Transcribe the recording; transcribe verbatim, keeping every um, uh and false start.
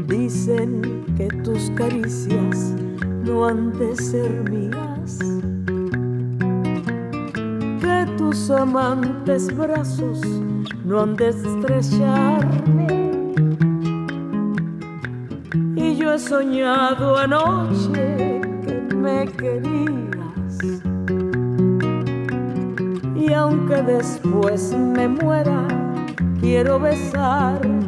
Dicen que tus caricias no han de ser mías, que tus amantes brazos no han de estrecharme. Y yo he soñado anoche que me querías, y aunque después me muera, quiero besar